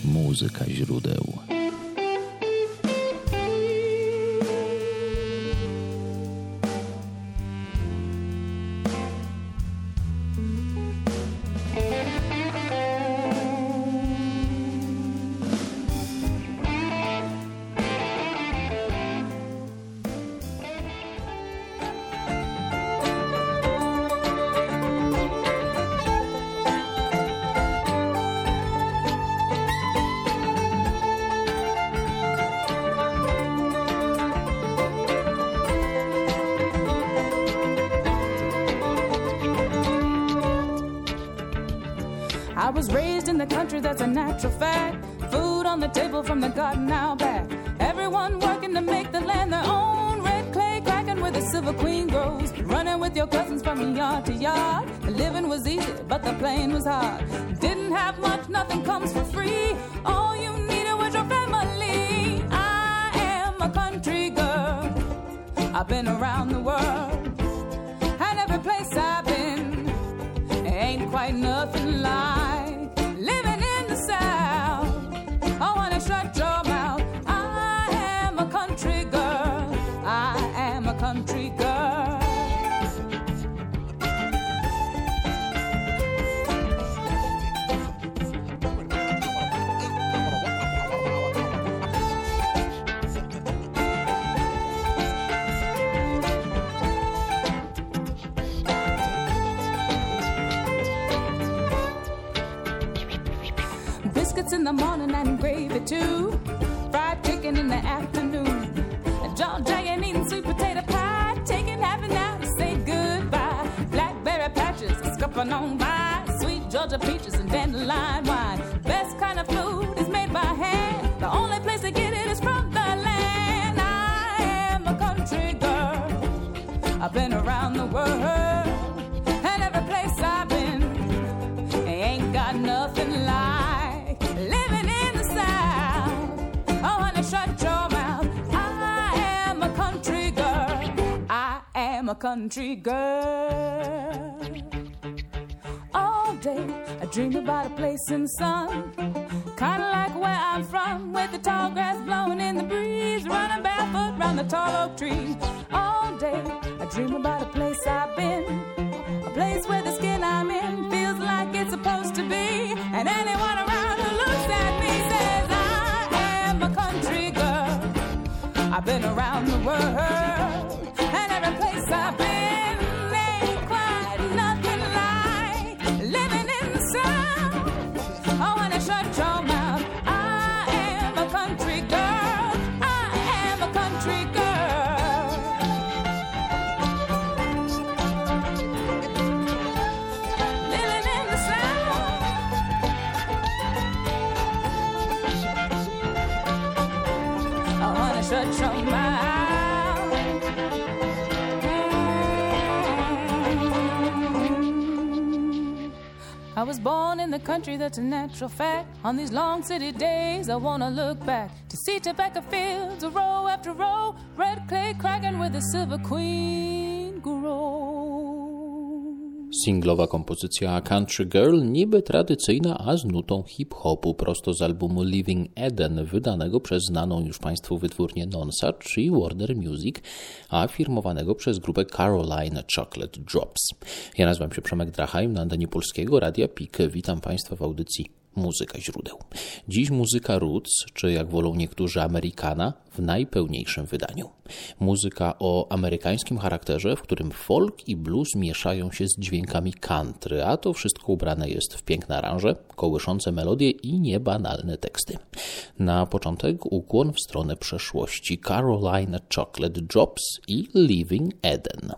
Muzyka źródeł. I was raised in the country, that's a natural fact. Food on the table from the garden out back. Everyone working to make the land their own. Red clay cracking where the silver queen grows. Running with your cousins from yard to yard. The living was easy, but the playing was hard. Didn't have much, nothing comes for free. All you needed was your family. I am a country girl. I've been around the world. And every place I've been ain't quite nothing like living in the South. I wanna shut your mouth. I am a country girl. I am a country girl. Biscuits in the morning and gravy too. Fried chicken in the afternoon. John Jayan eating sweet potato pie. Taking half an hour to say goodbye. Blackberry patches scupping on by. Sweet Georgia peaches and dandelion wine. Best kind of food is made by hand. The only place to get it is from the land. I am a country girl. I've been around the world. And every place I've been ain't got nothing like living in the South. I wanna shut your mouth. I am a country girl. I am a country girl. All day I dream about a place in the sun, kinda like where I'm from, with the tall grass blowing in the breeze, running barefoot round the tall oak tree. All day I dream about a place I've been, a place where the skin I'm in feels like it's supposed to be, and anyone around who looks at me says I am a country girl. I've been around the world, and every place I've been ain't quite nothing like living in the South. I wanna shut your mouth. I am a country girl. I am a country girl. Living in the South. I wanna shut your mouth. I was born in the country, that's a natural fact. On these long city days, I wanna look back to see tobacco fields, a row after row, red clay cracking where the silver queen grows. Singlowa kompozycja Country Girl, niby tradycyjna, a z nutą hip-hopu, prosto z albumu Living Eden, wydanego przez znaną już Państwu wytwórnię Nonsuch i Warner Music, a firmowanego przez grupę Caroline Chocolate Drops. Ja nazywam się Przemek Drachheim, na antenie Polskiego Radia PIK. Witam Państwa w audycji Muzyka źródeł. Dziś muzyka roots, czy jak wolą niektórzy Amerykana, w najpełniejszym wydaniu. Muzyka o amerykańskim charakterze, w którym folk i blues mieszają się z dźwiękami country, a to wszystko ubrane jest w piękne aranże, kołyszące melodie i niebanalne teksty. Na początek ukłon w stronę przeszłości. Caroline Chocolate Drops i Living Eden.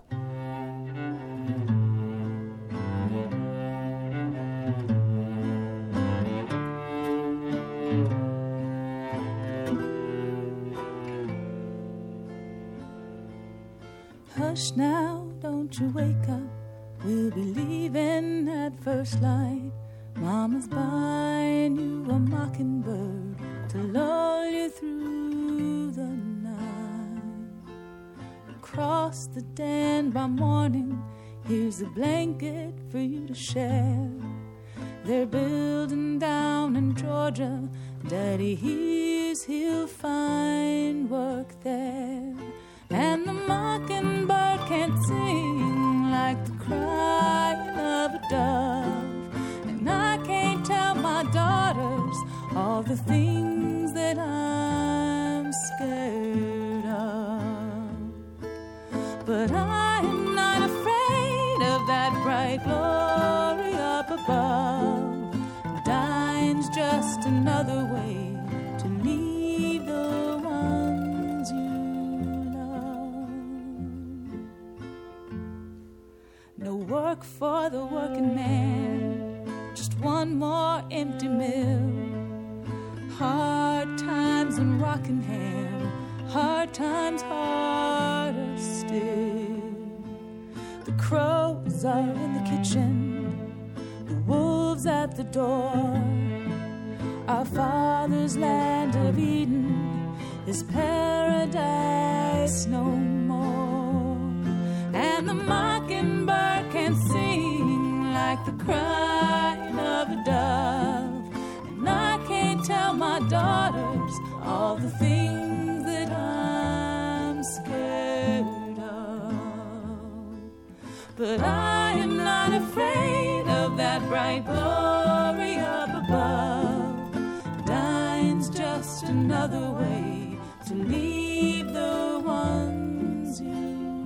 Hush now, don't you wake up. We'll be leaving at first light. Mama's buying you a mockingbird to lull you through the night. Across the den by morning, here's a blanket for you to share. they're building down in Georgia. Daddy hears he'll find work there. And the mockingbird can't sing like the crying of a dove. And I can't tell my daughters all the things that I'm scared of. But I am not afraid of that bright glory up above. Dying's just another way to leave the ones you love. No work for the working man, just one more empty mill. Hard times in Rockingham, hard times harder still. The crows are in the kitchen, the wolves at the door. Our father's land of Eden is paradise no more. And the mockingbird can sing like the crying of a dove. And I can't tell my daughters all the things that I'm scared of. But I am not afraid of that bright glory up above. Dying's just another way to leave the ones you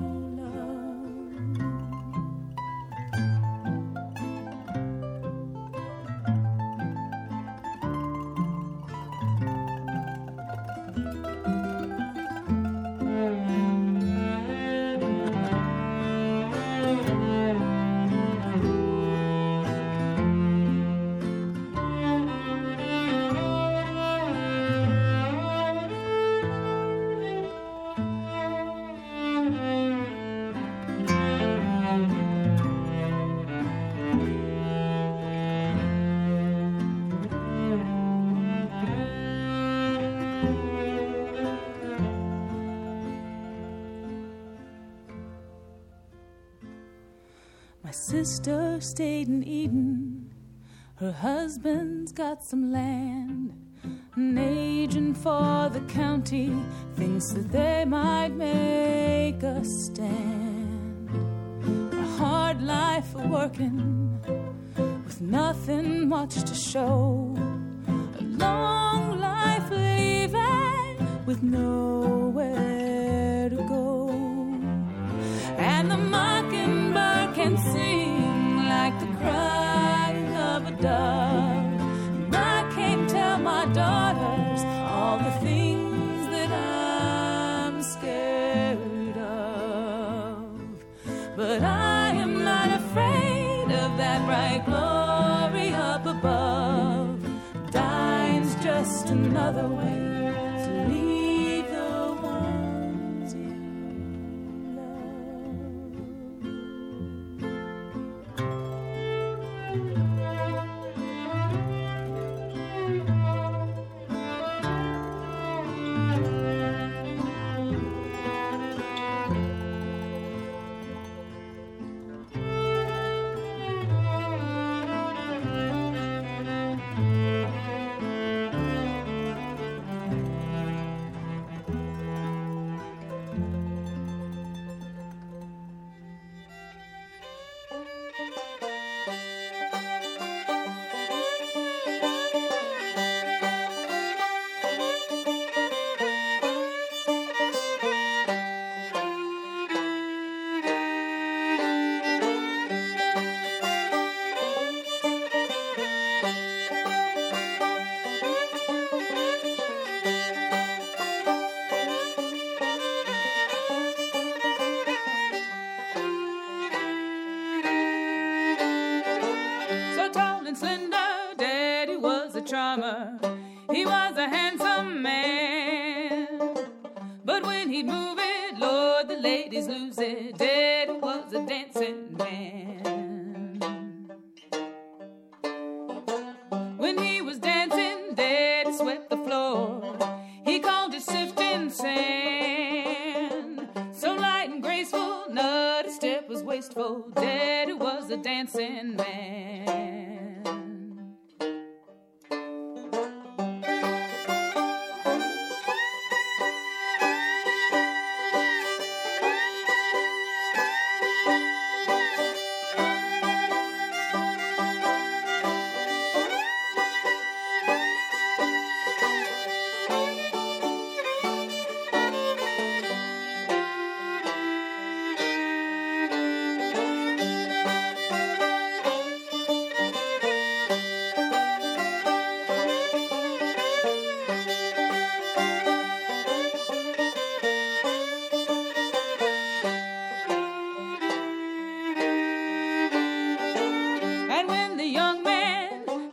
My sister stayed in Eden. Her husband's got some land. An agent for the county thinks that they might make a stand. A hard life of working with nothing much to show. A long life leaving with nowhere to go. And the mockingbird can sing like the crying of a dove. And I can't tell my daughters all the things that I'm scared of. But I am not afraid of that bright glory up above. Dying's just another way to leave the ones you charmer. He was a handsome man, but when he'd move it, Lord, the ladies lose it. Daddy was a dancing man. When he was dancing, Daddy swept the floor. He called it sifting sand. So light and graceful, not a step was wasteful. Daddy was a dancing man.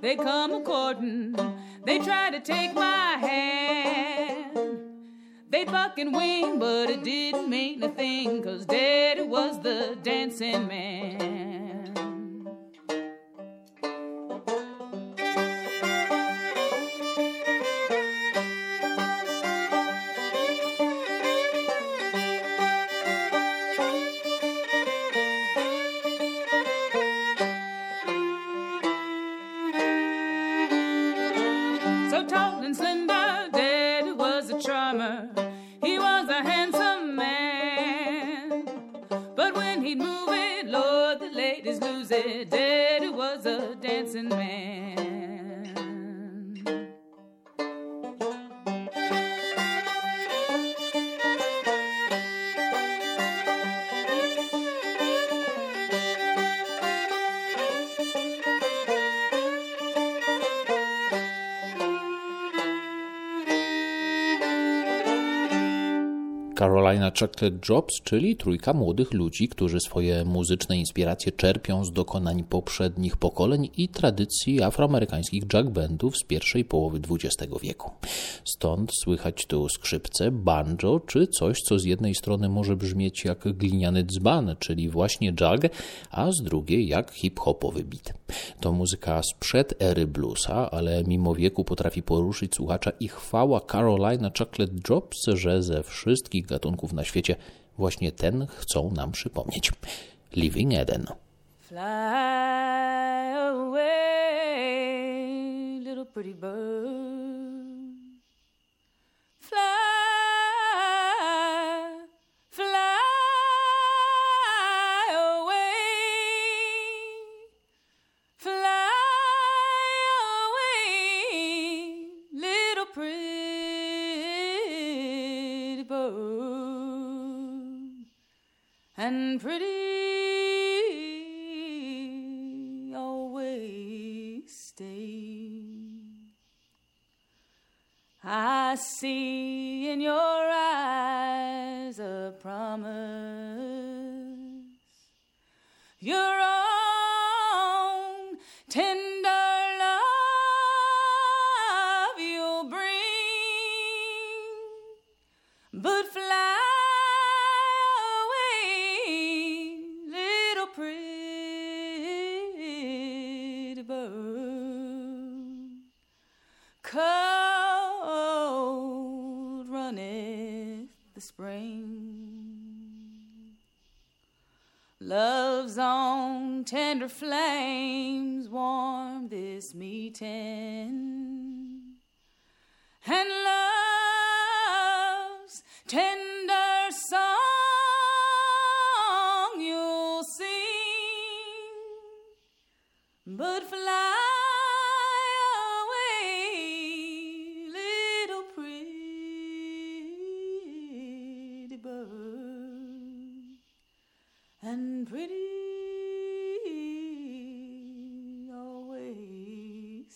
they come a-courtin'. They try to take my hand. They buck and wing, but it didn't mean a thing, 'cause Daddy was the dancing man. Daddy was a dancing man. Carolina Chocolate Drops, czyli trójka młodych ludzi, którzy swoje muzyczne inspiracje czerpią z dokonań poprzednich pokoleń i tradycji afroamerykańskich jack bandów z pierwszej połowy XX wieku. Stąd słychać tu skrzypce, banjo czy coś, co z jednej strony może brzmieć jak gliniany dzban, czyli właśnie jazz, a z drugiej jak hip-hopowy beat. To muzyka sprzed ery bluesa, ale mimo wieku potrafi poruszyć słuchacza i chwała Carolina Chocolate Drops, że ze wszystkich gatunków na świecie właśnie ten chcą nam przypomnieć. Living Eden. Fly away, little pretty bird. Fly, fly away, fly away, little pretty bird. And pretty always stay. I see in your eyes a promise, your own tender love you'll bring, but fly cold runneth the spring. Love's own tender flames warm this meeting, and love's tender song you'll sing, but fly and pretty always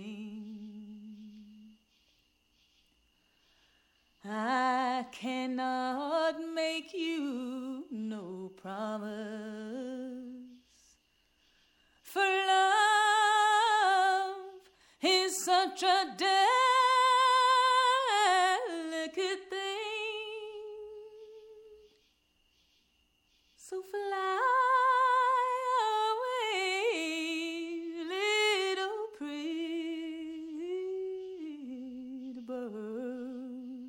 sing. I cannot make you no promise, for love is such a delicate thing. So fly away, little pretty bird,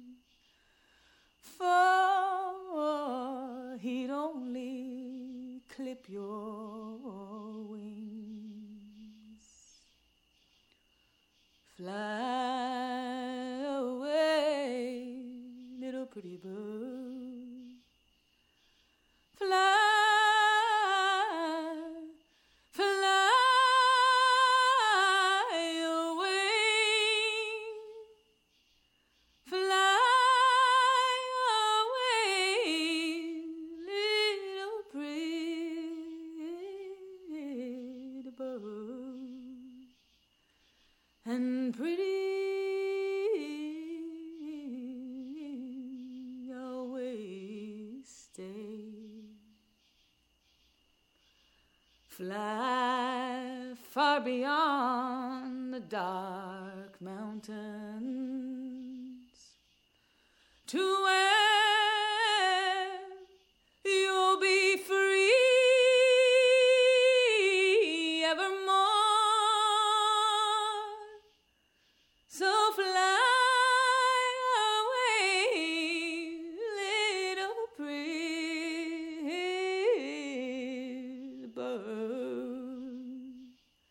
for he'd only clip your wings. Fly away, little pretty bird. Fly, fly away, fly away, little pretty bird, and pretty always stay. Fly far beyond the dark mountains, to where you'll be free evermore. So fly away, little pretty bird,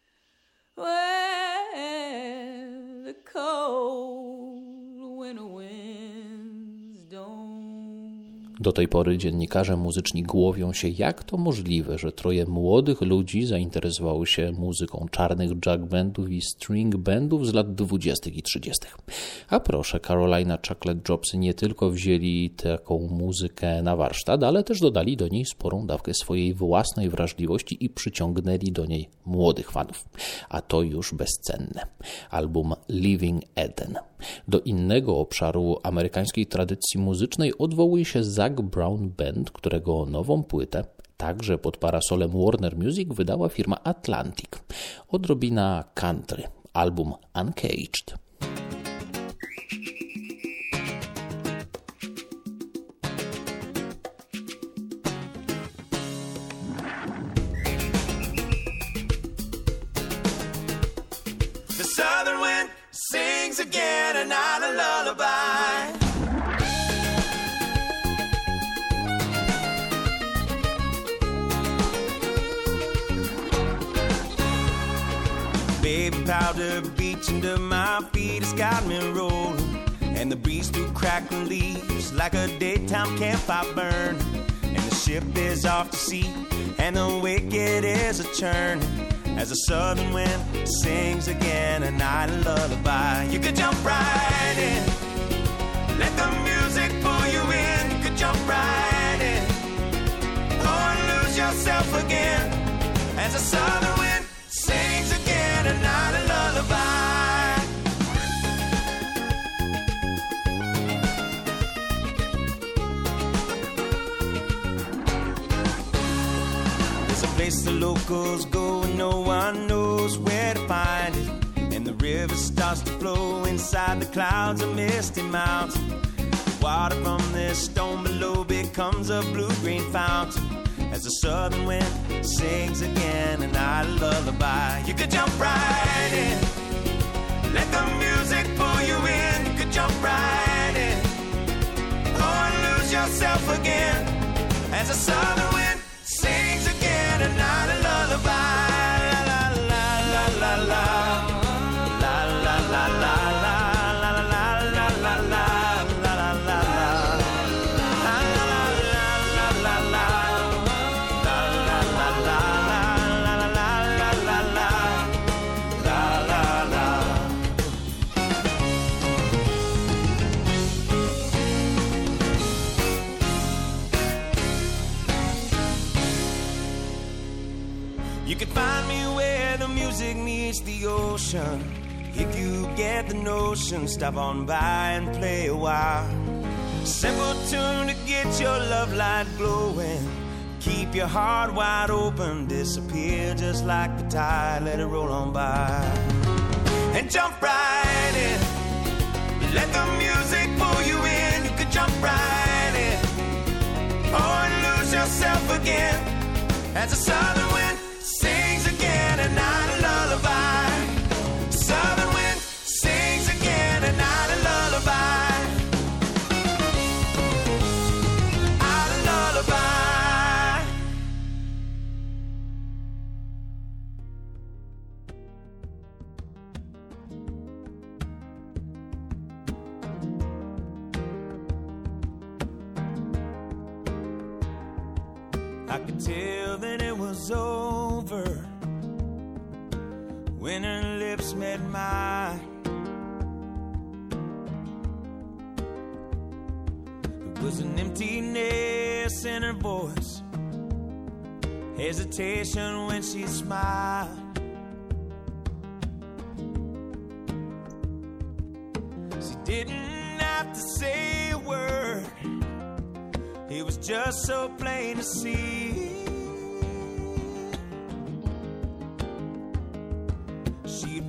where the cold winter winds don't. Do tej pory dziennikarze muzyczni głowią się, jak to możliwe, że troje młodych ludzi zainteresowało się muzyką czarnych jug bandów i string bandów z lat 20. i 30. A proszę, Carolina Chocolate Dropsy nie tylko wzięli taką muzykę na warsztat, ale też dodali do niej sporą dawkę swojej własnej wrażliwości i przyciągnęli do niej młodych fanów. A to już bezcenne. Album Living Eden. Do innego obszaru amerykańskiej tradycji muzycznej odwołuje się Zac Brown Band, którego nową płytę także pod parasolem Warner Music wydała firma Atlantic. Odrobina country. Album Uncaged. The southern wind sings again another lullaby. Baby powder beach under my feet has got me rolling, and the breeze through crackling leaves like a daytime campfire burn. And the ship is off to sea, and the wicked is a churning, as the southern wind sings again a night lullaby. You could jump right in, let the music pull you in. You could jump right in, or lose yourself again, as the southern wind sings again a night lullaby. There's a place the locals go and no one knows where to find it, and the river starts to flow inside the clouds of misty mountains. The water from this stone below becomes a blue-green fountain, as the southern wind sings again a night lullaby. You could jump right in, let the music pull you in. You could jump right in, or lose yourself again, as the southern wind sings again a night lullaby. La la la la la la la la la la la la la la la la. You can find me where the music meets the ocean. If you get the notion, stop on by and play a while. Simple tune to get your love light glowing. Keep your heart wide open, disappear just like the tide, let it roll on by. And jump right in, let the music pull you in. You could jump right in, or lose yourself again, as the southern wind sings again a night lullaby. Southern wind sings again a night lullaby. A lullaby. I could tell that it was over when her lips met mine. There was an emptiness in her voice, hesitation when she smiled. She didn't have to say a word, it was just so plain to see.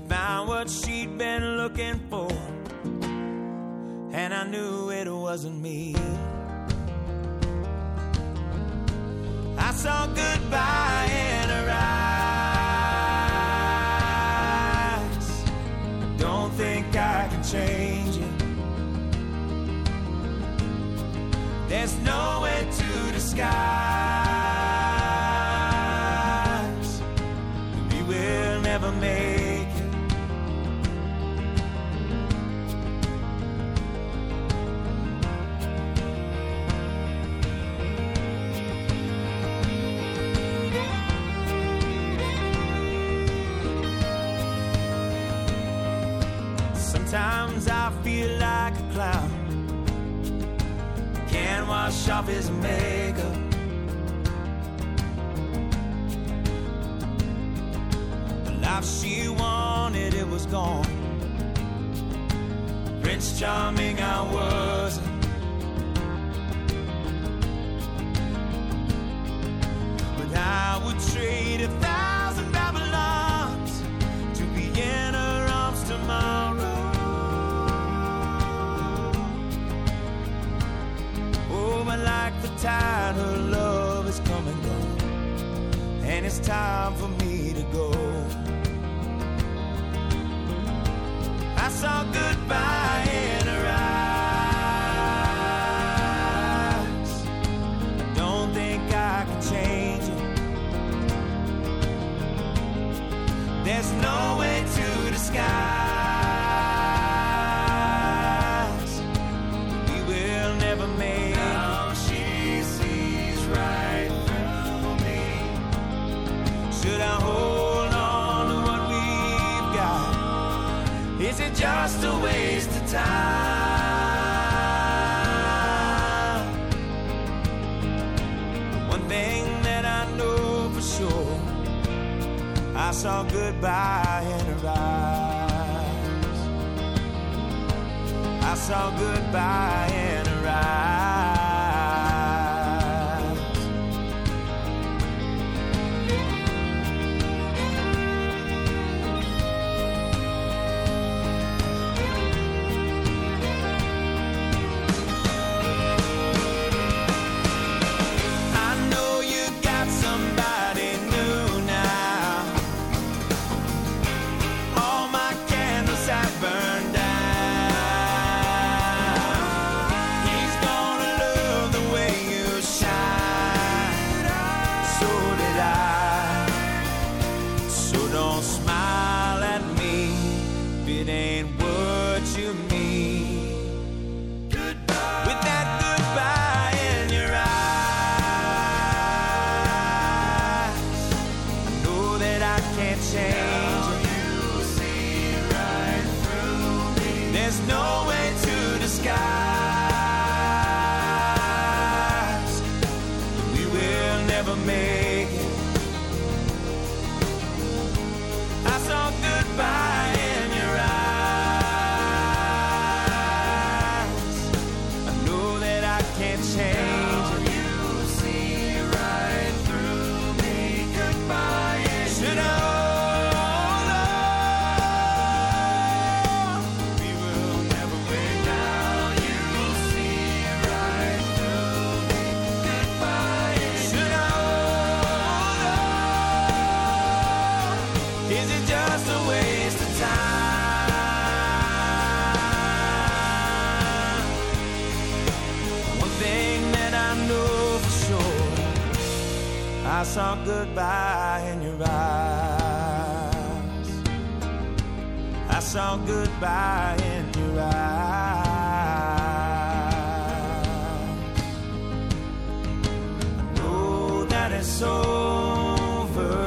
found what she'd been looking for, and I knew it wasn't me. I saw goodbye in her eyes. Don't think I can change it. There's no way to disguise. We will never make it. Sometimes I feel like a clown, can't wash off his makeup. The life she wanted, it was gone. Prince Charming I wasn't. But I would trade 1,000 Babylons to be in her arms tomorrow. Like the tide, her love is come and gone, and it's time for me to go. I saw goodbye in her eyes. Don't think I can change it. There's no way to disguise. We will never make it. Should I hold on to what we've got? Is it just a waste of time? One thing that I know for sure, I saw goodbye in her eyes. I saw goodbye in her eyes. I saw goodbye in your eyes. I saw goodbye in your eyes. I know that it's over.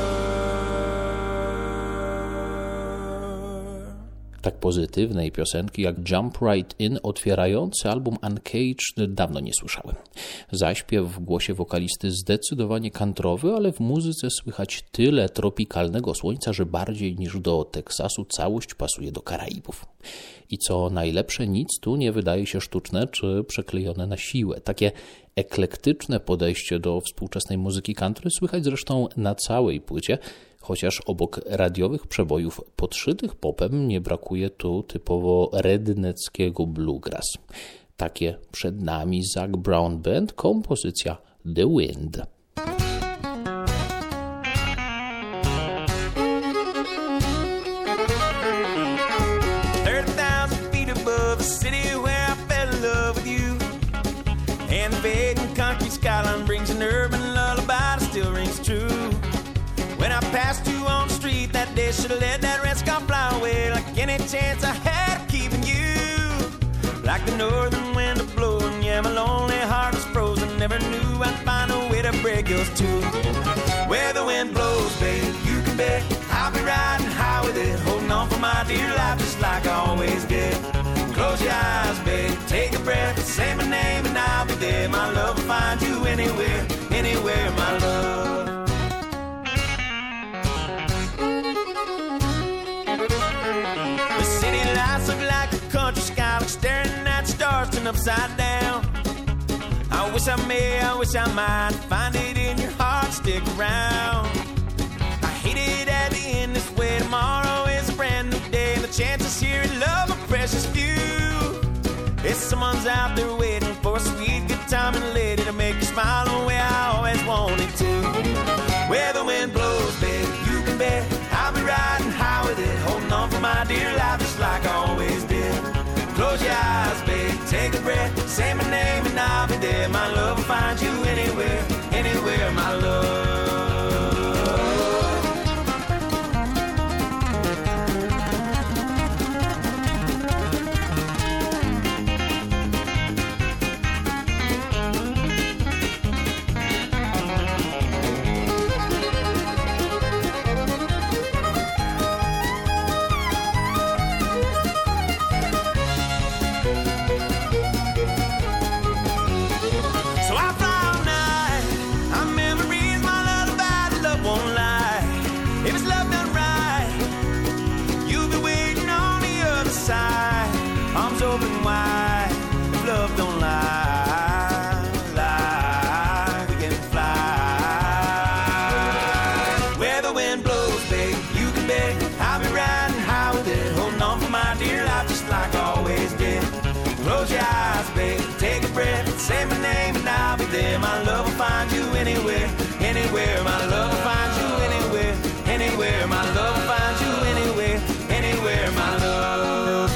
Tak pozytywnej piosenki jak Jump Right In otwierający album Uncaged dawno nie słyszałem. Zaśpiew w głosie wokalisty zdecydowanie kantrowy, ale w muzyce słychać tyle tropikalnego słońca, że bardziej niż do Teksasu całość pasuje do Karaibów. I co najlepsze, nic tu nie wydaje się sztuczne czy przeklejone na siłę. Takie Eklektyczne podejście do współczesnej muzyki country słychać zresztą na całej płycie, chociaż obok radiowych przebojów podszytych popem nie brakuje tu typowo redneckiego bluegrass. Takie przed nami Zac Brown Band, kompozycja The Wind. 30,000 feet above the city where I fell in love with you. And the big and concrete skyline brings an urban lullaby that still rings true. When I passed you on the street that day, should've let that red sky fly away. Like any chance I had of keeping you. Like the northern wind a blowing, yeah, my lonely heart was frozen. Never knew I'd find a way to break yours too. Where the wind blows, babe, you can bet I'll be riding high with it, holding on for my dear life just like I always did. Close your eyes, babe, take a breath, say my name and I'll be there. My love will find you anywhere, anywhere, my love. The city lights look like a country sky, like staring at stars turned upside down. I wish I might find it in your heart, stick around. I hate it at the end this way. Tomorrow is a brand new day, and the chances here in love are precious few. If someone's out there waiting for a sweet good time and lady to make you smile the way I always wanted to. Where the wind blows, babe, you can bet I'll be riding high with it, holding on for my dear life just like I always did. Close your eyes, babe, take a breath, say my name and I'll be there. My love will find you anywhere, anywhere, my love. Say my name and I'll be there. My love will find you anywhere, anywhere. My love will find you anywhere, anywhere. My love will find you anywhere, anywhere. My love.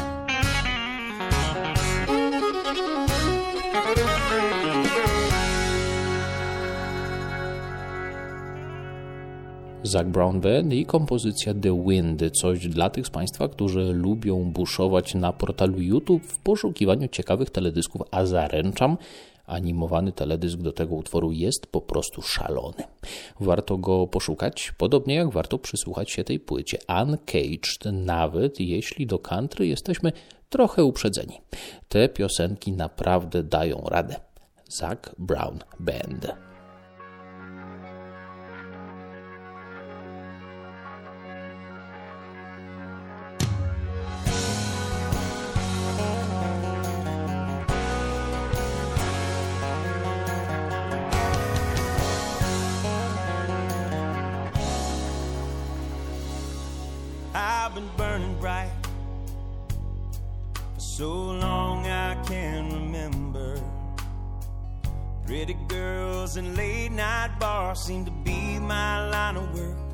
Zac Brown Band i kompozycja The Wind, coś dla tych z Państwa, którzy lubią buszować na portalu YouTube w poszukiwaniu ciekawych teledysków, a zaręczam, animowany teledysk do tego utworu jest po prostu szalony. Warto go poszukać, podobnie jak warto przysłuchać się tej płycie Uncaged, nawet jeśli do country jesteśmy trochę uprzedzeni. Te piosenki naprawdę dają radę. Zac Brown Band. I've been burning bright for so long I can't remember. Pretty girls and late night bars seem to be my line of work.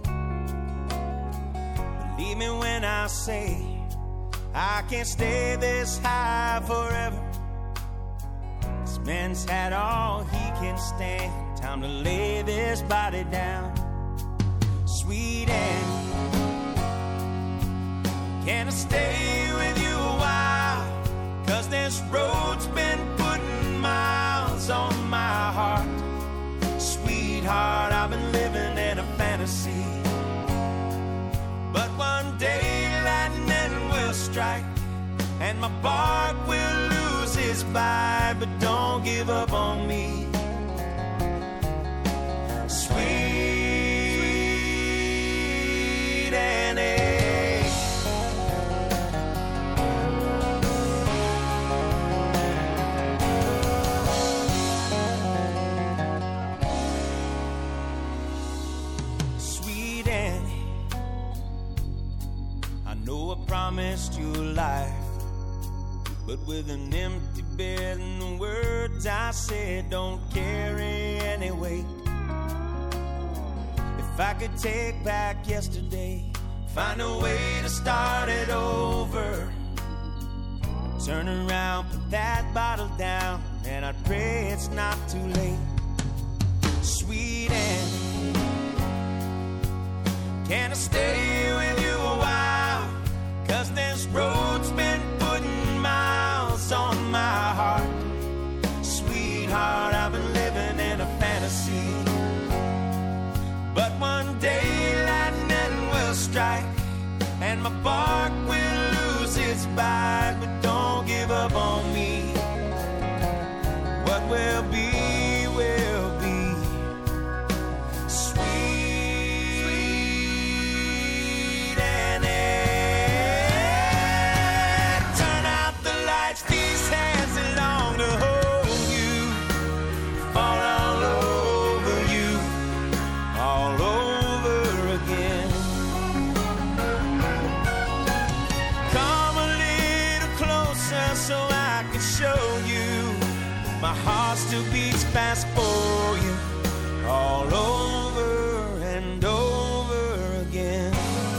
Believe me when I say I can't stay this high forever. This man's had all he can stand. Time to lay this body down. Sweet Annie, can I stay with you a while? 'Cause this road's been putting miles on my heart. Sweetheart, I've been living in a fantasy. But one day lightning will strike and my bark will lose its bite. But don't give up on me, sweet Annie. promised you life, but with an empty bed and the words I said don't carry any weight. If I could take back yesterday, find a way to start it over, turn around, put that bottle down, and I'd pray it's not too late. Sweet Annie, can I stay with you a while? 'Cause this road's been putting miles on my heart. Sweetheart, I've been living in a fantasy, but one day lightning will strike and my bark will lose its bite. But don't give up on me. What will be, will be. Sweet Annie, turn out the lights. These hands long to hold you, fall all over you, all over again. Come a little closer so I can show you my heart still beats fast for you, all over and over again.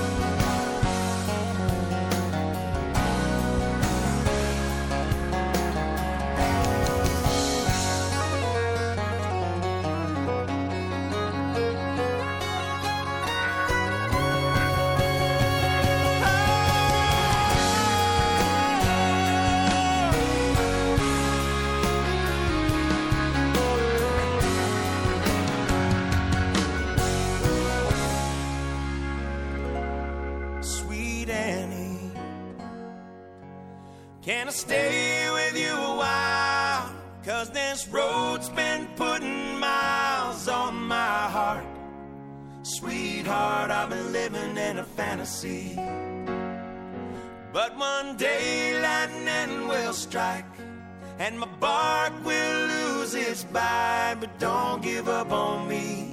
Sweet Annie, can I stay with you a while? 'Cause this road's been putting miles on my heart. Sweetheart, I've been living in a fantasy, but one day lightning will strike and my bark will lose its bite. But don't give up on me.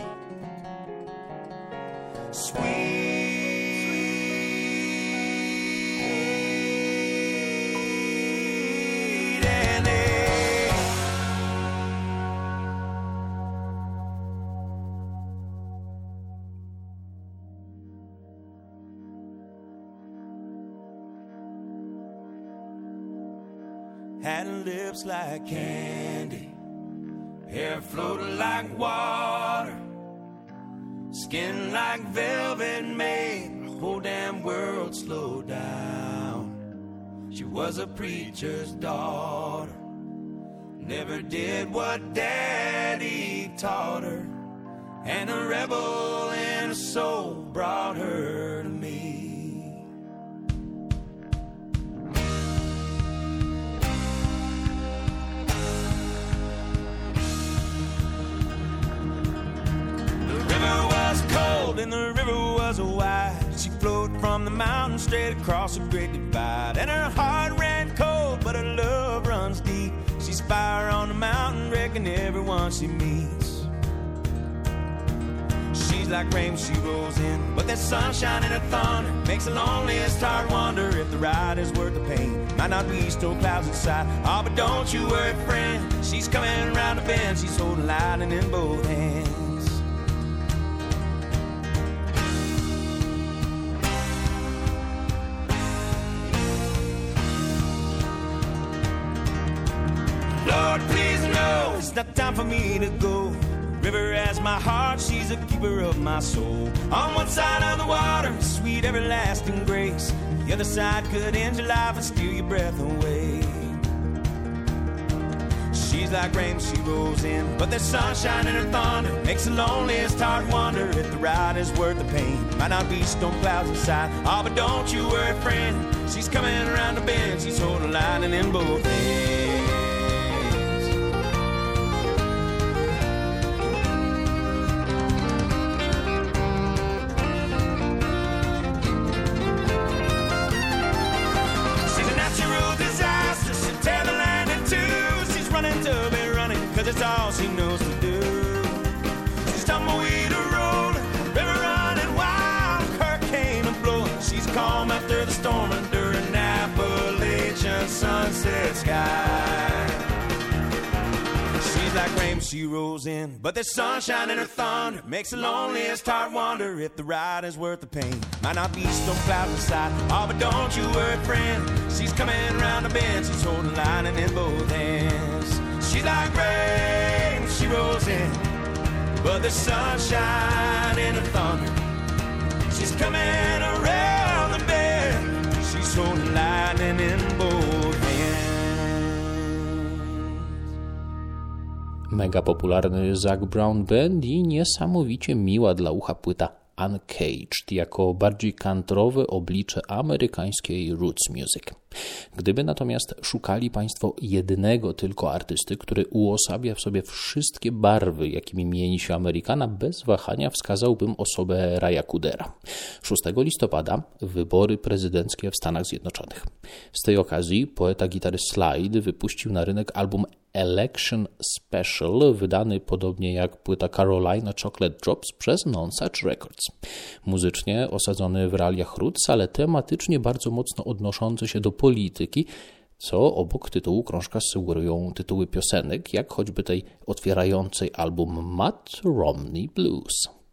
Sweet Annie. Had lips like candy, hair floated like water, skin like velvet made the whole damn world slow down. She was a preacher's daughter, never did what daddy taught her, and a rebel in her soul brought her to me. And the river was wide. She flowed from the mountain straight across the great divide. And her heart ran cold, but her love runs deep. She's fire on the mountain, wrecking everyone she meets. She's like rain, she rolls in, but there's sunshine in her thunder. Makes the loneliest heart wonder if the ride is worth the pain. Might not be storm clouds inside. Oh, but don't you worry, friend. She's coming around the bend. She's holding lightning in both hands. Lord, please know it's not time for me to go. River has my heart, she's a keeper of my soul. On one side of the water, sweet everlasting grace. The other side could end your life and steal your breath away. She's like rain, she rolls in, but there's sunshine in her thunder. Makes the loneliest heart wonder if the ride is worth the pain. Might not be storm clouds inside. Oh, but don't you worry, friend. She's coming around the bend. She's holding lightning in both hands. It's all she knows to do. She's tumbleweed a rolling, river running wild, hurricane a blowing. She's calm after the storm and dirty. sunset sky. She's like rain, she rolls in, but there's sunshine in her thunder. Makes the loneliest heart wonder if the ride is worth the pain. Might not be storm clouds inside, oh, but don't you worry, friend. She's coming round the bend, she's holding lightning in both hands. She's like rain, she rolls in, but there's sunshine in her thunder. She's coming around the bend, she's holding lightning in both hands. Mega popularny Zac Brown Band i niesamowicie miła dla ucha płyta Uncaged jako bardziej countrywe oblicze amerykańskiej roots music. Gdyby natomiast szukali Państwo jednego tylko artysty, który uosabia w sobie wszystkie barwy, jakimi mieni się Amerykana, bez wahania wskazałbym osobę Raya Coodera. 6 listopada wybory prezydenckie w Stanach Zjednoczonych. Z tej okazji poeta gitary Slide wypuścił na rynek album Election Special, wydany podobnie jak płyta Carolina Chocolate Drops przez Nonsuch Records. Muzycznie osadzony w realiach roots, ale tematycznie bardzo mocno odnoszący się do polityki, co obok tytułu krążka sugerują tytuły piosenek, jak choćby tej otwierającej album Matt Romney Blues.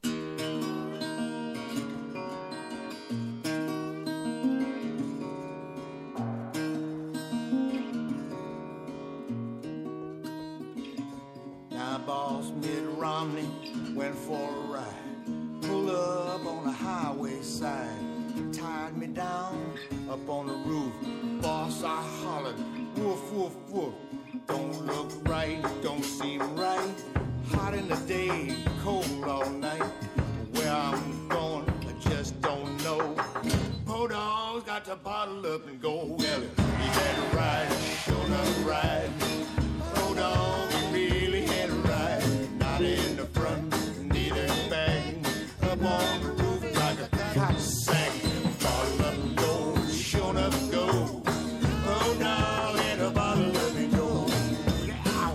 Boss Mitt Romney went for a ride. Pulled up on the highway side, tied me down up on the roof. Boss, I hollered, woof, woof, woof. Don't look right, don't seem right. Hot in the day, cold all night. Where I'm going, I just don't know. Podol's got to bottle up and go. Well, he had a ride, sure enough ride. Podol really had a ride. Not in the front, neither back. Up on the roof like a cotton sack. Bottle up and go, sure enough go. Podol had a bottle up and go. Ow.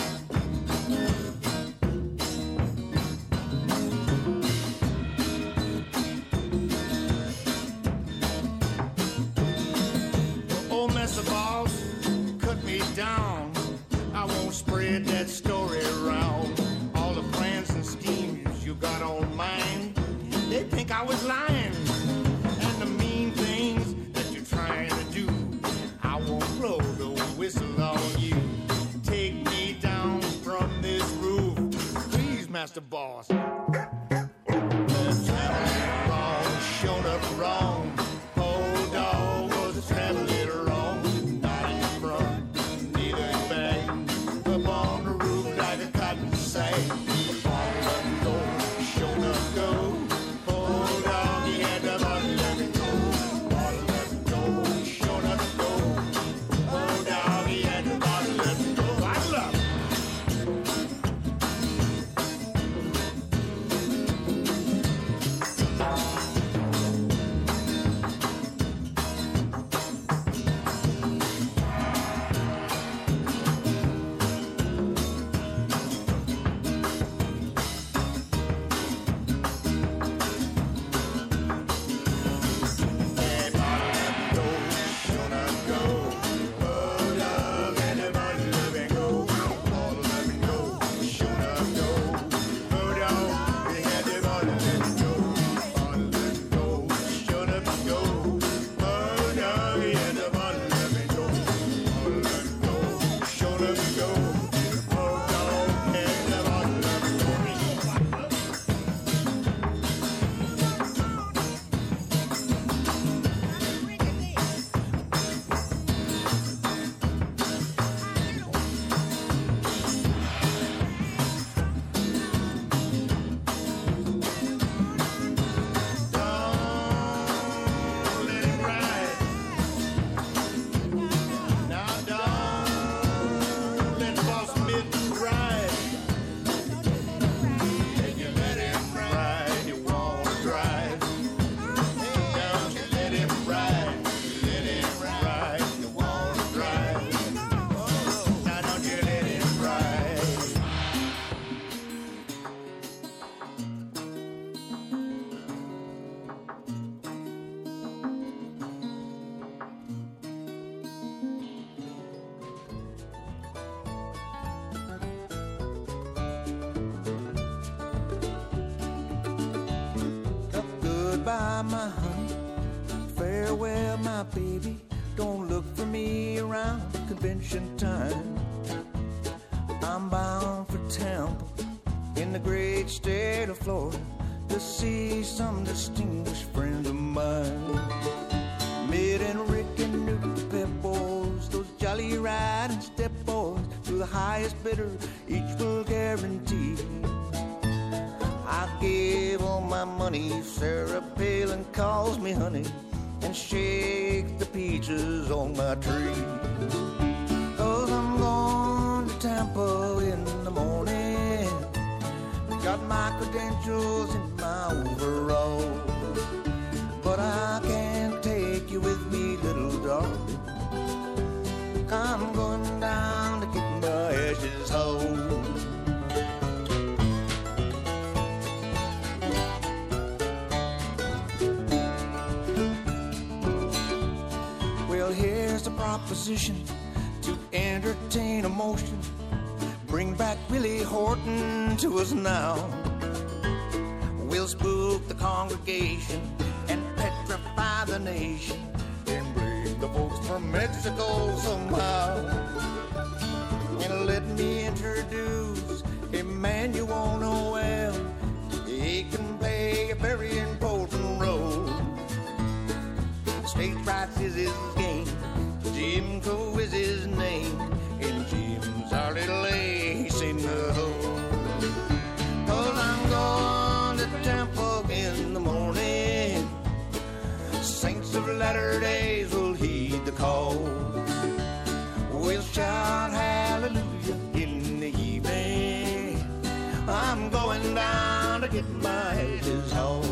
Old Mr. Boss cut me down. I won't spread that story around. All the plans and schemes you got on mine, they think I was lying. And the mean things that you're trying to do, I won't blow the whistle on you. Take me down from this roof, please, Master Boss. Traveling wrong, shown up wrong. Old dog was traveling wrong. Not in the front, neither in back. Up on the roof like a cotton sack. Bottle up and go, shown up go. Old dog, he had the bottle up and go. Bottle up and go, shown up go. Old dog, he had the bottle up and go. Bottle up. Goodbye, my honey. Farewell, my baby. Don't look for me around convention time. I'm bound for Tampa in the great state of Florida to see some distinguished friends of mine. Mid and Rick and Nuke, the Pep Boys, those jolly ride and step boys, to the highest bidder, each will guarantee. I give all my money, Sarah Palin calls me honey, and shake the peaches on my tree. 'Cause I'm going to Tampa in the morning, got my credentials in my overall, but I can't take you with me, little darling. I'm going down to get my ashes home. Well, here's the proposition to entertain emotion. Bring back Willie Horton to us now. We'll spook the congregation and petrify the nation, and bring the folks from Mexico somehow. And let me introduce Emmanuel Noel. He can play a very important role. Stage fright is his game, Jim Crow is his name, and Jim's our little ace in the hole. 'Cause I'm going to Tampa in the morning, saints of latter days will heed the call. We'll shout hallelujah in the evening. I'm going down to get my ashes home.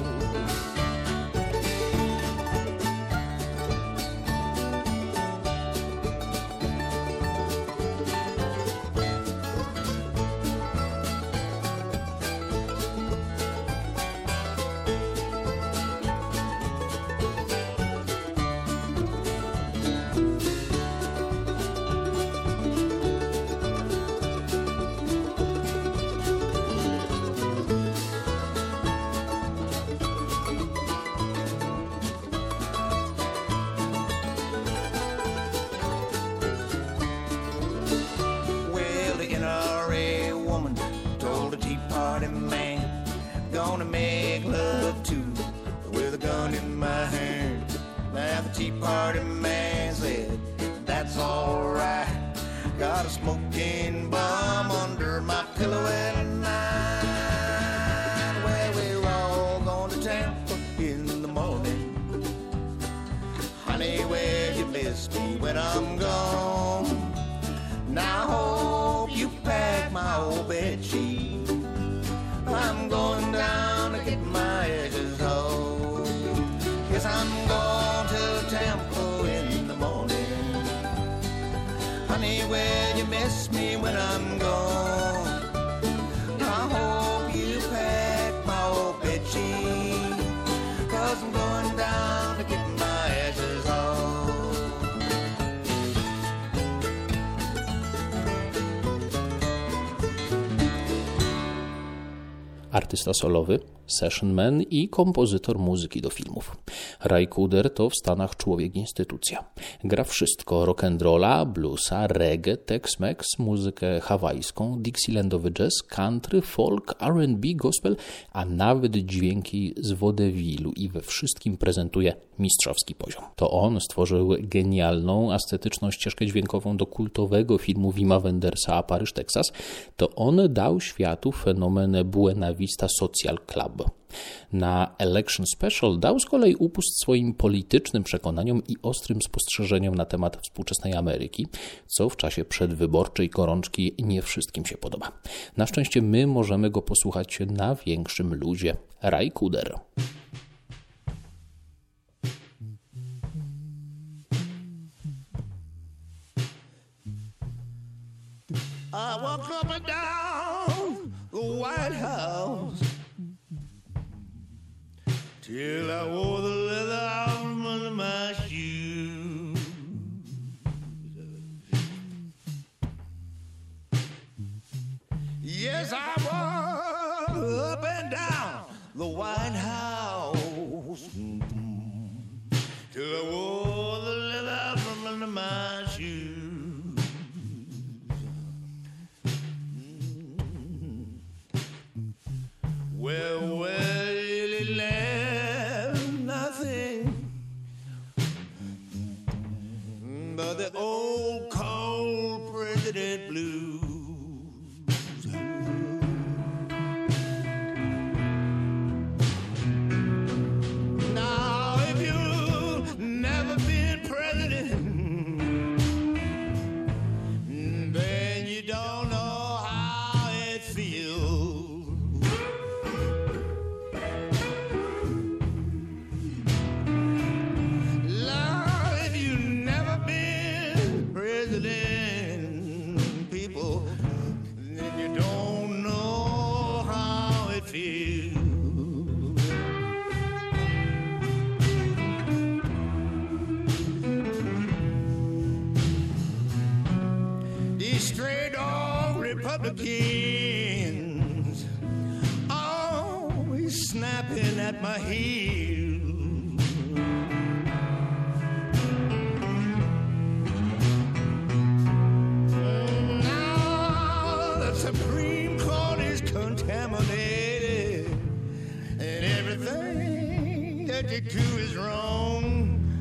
Gonna make love to with a gun in my hand. Now the Tea Party man said, that's alright. Got a smoking bomb under my pillow at night. Well, we're all going to Tampa in the morning. Honey, where you miss me when I'm gone? Now I hope you pack my old bed sheet. I'm going down to get my ashes home. Yes, I'm going to Tampa in the morning. Honey, where you miss me when I'm gone? I hope you pack my old bedsheet, 'cause I'm going down to get my ashes home. Artysta solowy, sessionman i kompozytor muzyki do filmów. Ray Cooder to w Stanach człowiek-instytucja. Gra wszystko: rock'n'rolla, bluesa, reggae, tex-mex, muzykę hawajską, dixielandowy jazz, country, folk, R&B, gospel, a nawet dźwięki z waudevillu i we wszystkim prezentuje mistrzowski poziom. To on stworzył genialną, estetyczną ścieżkę dźwiękową do kultowego filmu Wima Wendersa Paryż, Teksas. To on dał światu fenomen Buena Vista Social Club. Na Election Special dał z kolei upust swoim politycznym przekonaniom i ostrym spostrzeżeniom na temat współczesnej Ameryki, co w czasie przedwyborczej gorączki nie wszystkim się podoba. Na szczęście my możemy go posłuchać na większym luzie. Ray Cooder. I walked up and down the White House till I wore the leather out from under my shoes. Yes, I walked up and down the White House left nothing but the old cold president blues. Now, if you've never been president, then you don't know how it feels. Lord, if you've never been president, people, then you don't know how it feels. These stray dog Republicans always snapping at my heels. Now the Supreme Court is contaminated, and everything that they do is wrong.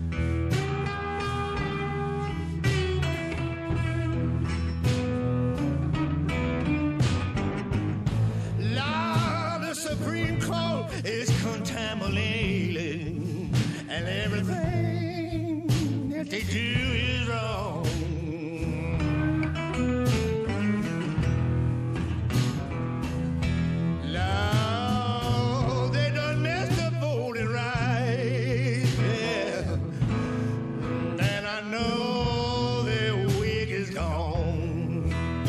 Lord, the Supreme Court is contaminated, and everything that they do is wrong. Lord, they done messed up voting rights, yeah, and I know their wig is gone.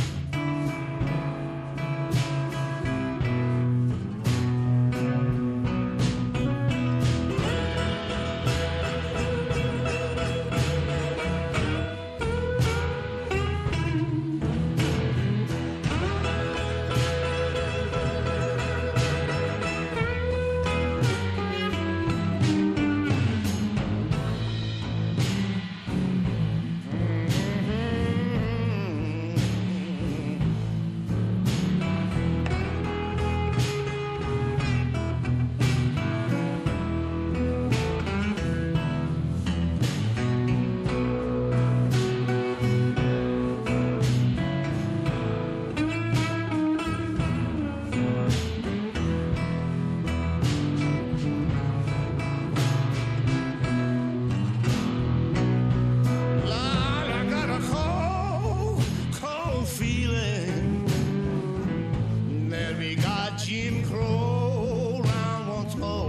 Lord, I got a cold feeling that we got Jim Crow round once more.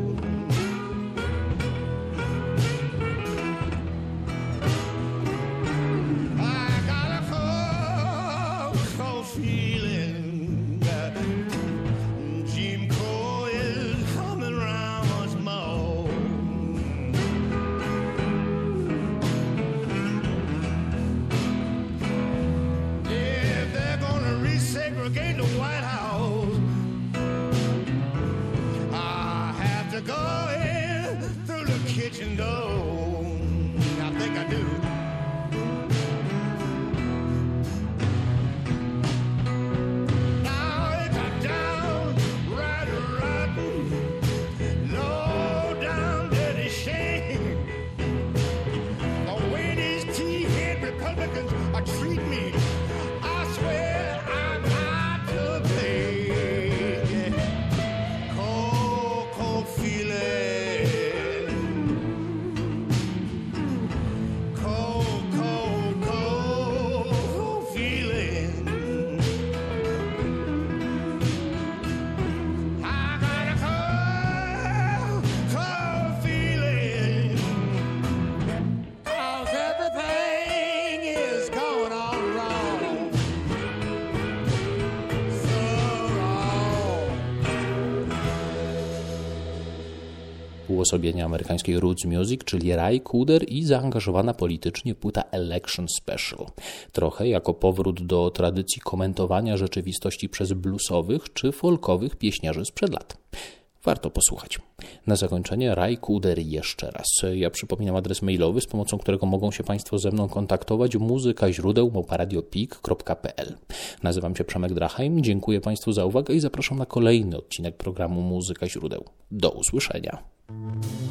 I got a cold feeling that Jim Crow is coming round once more. If they're gonna resegregate the White House, I have to go in through the kitchen door. I think I do. Now it's a downright rotten, low down dirty shame. The way these tea-head Republicans are treating me, I swear I'm out to pay. Cold feeling. Cold feeling. I got a cold feeling. 'Cause everything is going all wrong. So wrong. Uosobienie amerykańskiej roots music, czyli Ray Cooder i zaangażowana politycznie płyta Election Special. Trochę jako powrót do tradycji komentowania rzeczywistości przez bluesowych czy folkowych pieśniarzy sprzed lat. Warto posłuchać. Na zakończenie Ray Cooder jeszcze raz. Ja przypominam adres mailowy, z pomocą którego mogą się Państwo ze mną kontaktować: muzykaźródeł@radiopik.pl. Nazywam się Przemek Drachheim, dziękuję Państwu za uwagę i zapraszam na kolejny odcinek programu Muzyka Źródeł. Do usłyszenia.